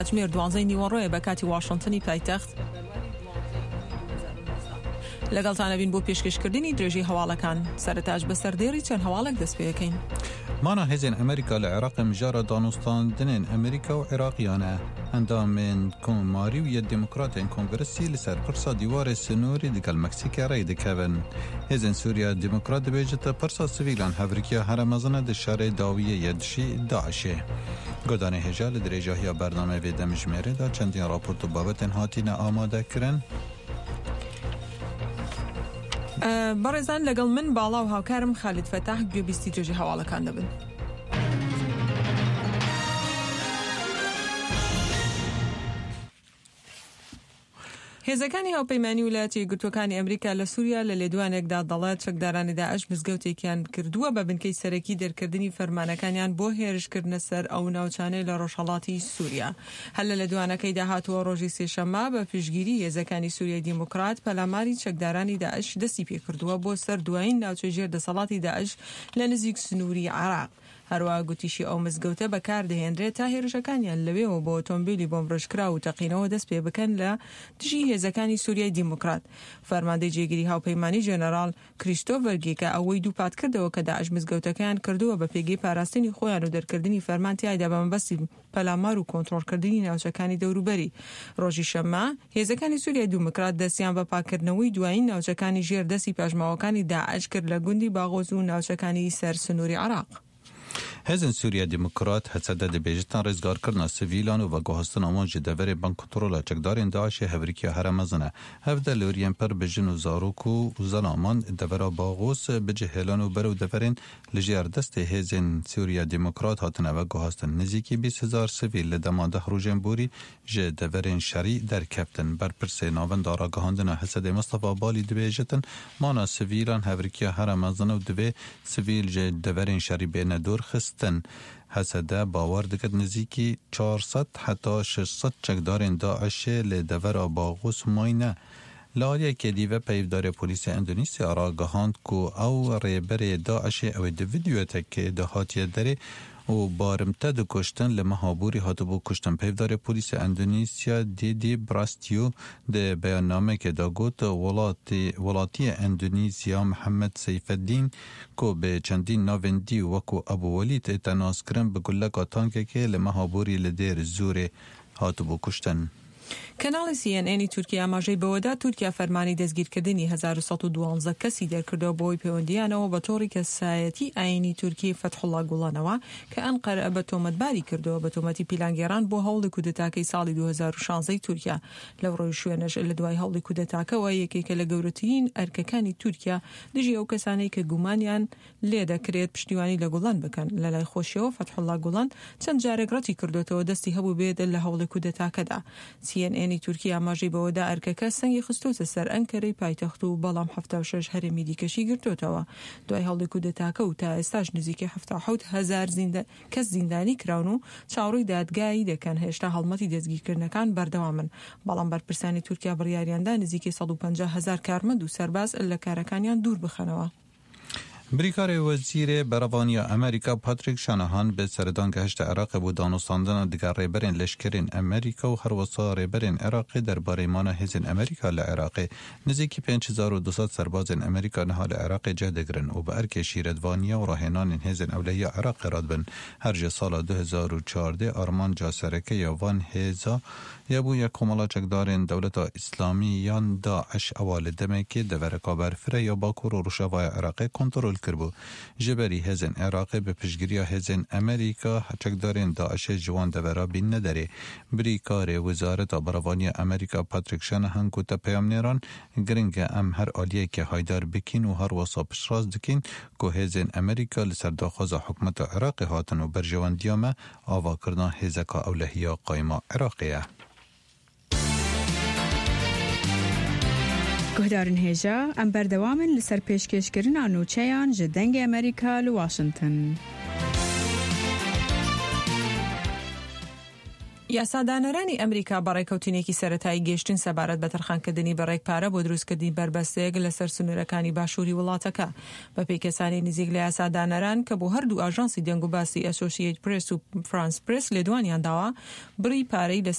کاتژمێر 12 نیوەڕۆیە بە کاتی واشنتنی پایتەخت لەگەڵتانە بین بۆ پێشکەشکردنی درێژی هەواڵەکان سەرەتاش بەسەر دێڕی چەند هەواڵێک دەست پێ دەکەین. مانا هێزن ئەمریکا لە عێراق مژارە دانوستاندنên ئەمریکا و عێراقیانە ئەندامên کۆماری و یە دموکراتên کۆنگرسی لەسەر پرسا دیوارê سنوورî digal Meksîkê rê dikevin. Hêzên Sûriya Demokrat dibêje pirsa sivîlan hevrikiya heremezine di şerê dawiyê yê dişî Daişê. Godanê hêja li dirêjahiya bername vê demjimêrê da çendîn raport û babetên hatîne amade kirin. بەڕێزان لەگەڵ من باڵا و هاوکارم خالید فەتاح گوێبیستی درێژی هەواڵەکان دەبن. هێزەکانی هاوپەیمانی ویلایەتە یەکگرتووەکانی ئەمریکا لە سووریا لە لێدوانێکدا دەڵێت چەکدارانی داعش مزگەوتێکیان کردووە بە بنکەی سەرەکی دەرکردنی فەرمانەکانیان بۆ هێرشکردنە سەر ئەو ناوچانەی لە ڕۆژهەڵاتی سووریا. هەر لە لێدوانەکەی داهاتووە ڕۆژی سێشەممە بە پشگیری هێزەکانی سووریای دیموکرات پەلاماری چەکدارانی داعش دەستی پێکردووە بۆ سەر دوایین ناوچەی ژێر دەسەڵاتی داعش لە نزیک سنووری عێراق. هەروەها گوتیشی ئەو مزگەوتە بەکاردەهێنرێت تا هێرشەکانیان لەوێەوە بۆ ئۆتۆمبیلی بۆمڕژکرا و تەقینەوە دەست پێ بکەن لە دژی هێزەکانی سووریای دیموکرات. فەرماندەی جێگیری هاوپەیمانی ژێنەرال کریستۆفەر گێکە ئەوەی دووپات کردەوە کە داعش مزگەوتەکەیان کردووە بە پێگەی پاراستنی خۆیان و دەرکردنی فەرمان تیایدا بە مەبەستی پەلامار و کۆنتڕۆڵکردنی ناوچەکانی دەوروبەری. ڕۆژی شەممە هێزەکانی سووریای دیموکرات دەستیان بە پاکردنەوەی دوایین ناوچەکانی ژێر دەستی پاژماوەکانی داعش کرد لە گوندی باغۆز و ناوچەکانی سەر سنووری عێراق. Hêzên Sûriya Demokrat hesede dibêjitan rêzgarkirina sivîlan û veguhastina wan ji deverê bankkontrola çekdarên Daişê hevrikiya heremezin e. Hev de li weriyên per bi jin û zarok û zelaman devera Baghos bi cihêlan û berew deverên li jêr destê hêzên Sûriya Demokrat hatine veguhastin. Nizîkî 20,000 sivîl li dema 10 rojên borî ji deverên şerî derkeftin. Berpirsê navenda ragihandina Hesedê Mustafa Balî dibêjitin mana sivîlan hevrikiya heremezin û divê sivîl ji deverên şerî bêne dorxist. Hesede bawer dikir nizîkî 400 heta 600 çekdarên Daişê lê devera Baghos mayne. Li aliyekê dîve peyvdarê polîsya Endonîsya ragihand ku ew rêberê Daişê ew ê di videotekê de hatiye derê û barimte dikuştin li meha borî hatibû kuştin. Peyvdarê polîsya Endonîsya Didi Brastio di beyannamekê de got welatiyê Endonîsya Mihemed Seyfeddîn ku bi çendîn navên dî wekû Ebu Welîd ê tenazkirin bi guleka tankekê li meha borî li dêr Zûrê hatibû kuştin. کەناڵی CNN تورکیا ئاماژەی بەوەدا تورکیا فەرمانی دەستگیرکردنی 1112 کەسی دەرکردەوە بۆی پەیوەندیانەوە بە تۆڕی کەسایەتی ئاینی تورکی فەتحوڵا گوڵانەوە کە ئەنقەرە بە تۆمەتباری کردەوە بە تۆمەتی پیلانگێڕان بۆ هەوڵی کودەتاکەی ساڵی 2016 تورکیا. لەو ڕۆژی شوێنەش لە دوای هەوڵی کودەتاکەوە یەکێکە لە گەورەترین ئەرکەکانی تورکیا دژی ئەو کەسانەی کە گومانیان لێ دەکرێت پشتیوانی لە گوڵان بکەن. لە لای خۆشیەوە فەتحوڵا گوڵان چەند جارێک ڕەتی کردوێتەوە دەستی هەبوو بێت لە هەوڵی کودەتاکەدا. CNN تورکیا ئاماژەی بەوەدا ئەرکەکە سەنگی خستۆتە سەر ئەنکەرەی پایتەخت و بەڵام 76 هەرێمی دیکەشی گرتوتەوە. دوای هەوڵی کودەتاکە و تا ئێستاش نزیکەی 77,000 کەس زیندانی کراون و چاوەڕووی دادگایی دەکەن. هێشتا هەڵمەتی دەستگیرکردنەکان بەردەوامن. بەڵام بەرپرسانی تورکیا بڕیاریاندا نزیکەی 150,000 کارمەند و سەرباز لە کارەکانیان دوور بخەنەوە. بریکارê wezîrê berevaniya Amerîka Patrick Shanahan bi serdan gehişta Iraqê bû danûstandina diğer rêberên leşkerên Amerîka û her wisa rêberên Iraqê derbarê mana hêzên Amerîka li Iraqê. Nizîkî 5,200 serbazên Amerîka niha li Iraqê cih digirin û bi erkê şîretvaniya û rahênanên hêzên ewleya Iraqê radibin. Her ji sala 2014 armanca serekeya van hêza ya bûye komala çekdarên Dewleta İslamî yan Daeş ewa li demekê devereka berfirê ya Bakur û Rojavaya Iraqê kontrol kirbû. Ji berî hêzên Iraqê bi piştgiriya hêzên Amerîka çekdarên Daişê ji wan devera bînne derê. Brîkarê Wizareta Berevaniya Amerîka Patrick Shanahan ku te peyamnêran giring e em her aliyekê haydar bikîn û her wisa piştrast dikîn ku hêzên Amerîka li ser daxwaza hikûmeta Iraqê hatin û berjewandiya me avakirina hêzeka ewlehiya qayma Iraqê ye. گهدارن هێژە ئەم بەردەوامن لەسەر پێشکەشکردنا نوچەیان ji dengê Amerîka li Washington. یاسادانەرانی ئەمریکا بەڕێکەوتنێکی سەرەتایی گەیشتن سەبارەت بە تەرخانکردنی بەڕێک پارە بۆ دروستکردنی بربەستەیەک لەسەر سنوورەکانی باشووری وڵاتەکە بە پێی کەسانی نزیک لە یاسادانەران کە بۆ هەردوو ئاژانسی دەنگ و باسی ئەسۆسییت پرس و فرانس پرس لێدوانیان داوە بڕی پارەی